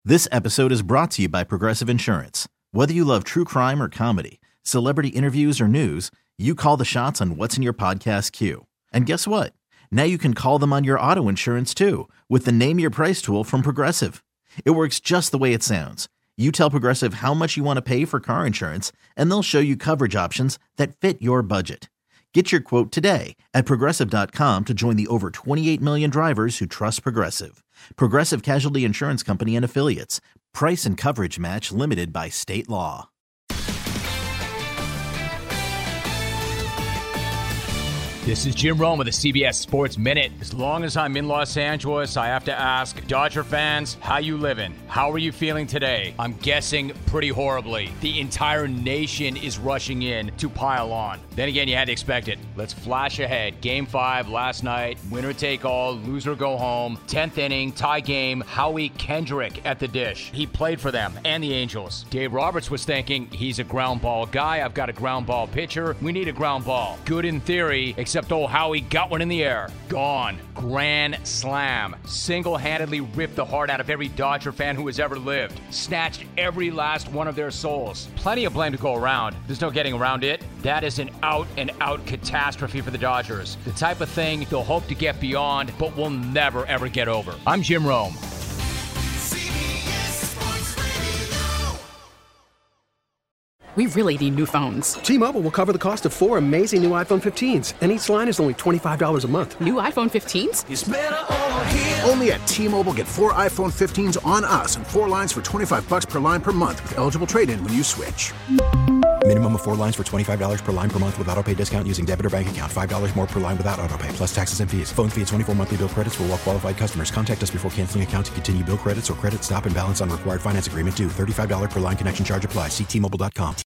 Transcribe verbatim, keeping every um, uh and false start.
This episode is brought to you by Progressive Insurance. Whether you love true crime or comedy, celebrity interviews or news, you call the shots on what's in your podcast queue. And guess what? Now you can call them on your auto insurance too with the Name Your Price tool from Progressive. It works just the way it sounds. You tell Progressive how much you want to pay for car insurance, and they'll show you coverage options that fit your budget. Get your quote today at Progressive dot com to join the over twenty-eight million drivers who trust Progressive. Progressive Casualty Insurance Company and Affiliates. Price and coverage match limited by state law. This is Jim Rome with the C B S Sports Minute. As long as I'm in Los Angeles, I have to ask Dodger fans, how you living? How are you feeling today? I'm guessing pretty horribly. The entire nation is rushing in to pile on. Then again, you had to expect it. Let's flash ahead. Game five last night, winner take all, loser go home. tenth inning, tie game, Howie Kendrick at the dish. He played for them and the Angels. Dave Roberts was thinking, he's a ground ball guy. I've got a ground ball pitcher. We need a ground ball. Good in theory, except Except old Howie got one in the air. Gone. Grand slam. Single-handedly ripped the heart out of every Dodger fan who has ever lived. Snatched every last one of their souls. Plenty of blame to go around. There's no getting around it. That is an out-and-out catastrophe for the Dodgers. The type of thing they'll hope to get beyond, but will never, ever get over. I'm Jim Rome. We really need new phones. T-Mobile will cover the cost of four amazing new iPhone fifteens, and each line is only twenty-five dollars a month. New iPhone fifteens? It's better over here. Only at T-Mobile, get four iPhone fifteens on us and four lines for twenty-five bucks per line per month with eligible trade-in when you switch. Minimum of four lines for twenty-five dollars per line per month with autopay discount using debit or bank account. five dollars more per line without autopay, plus taxes and fees. Phone fee at twenty-four monthly bill credits for well-qualified customers. Contact us before canceling account to continue bill credits or credit stop and balance on required finance agreement due. thirty-five dollars per line connection charge applies. See T Mobile dot com.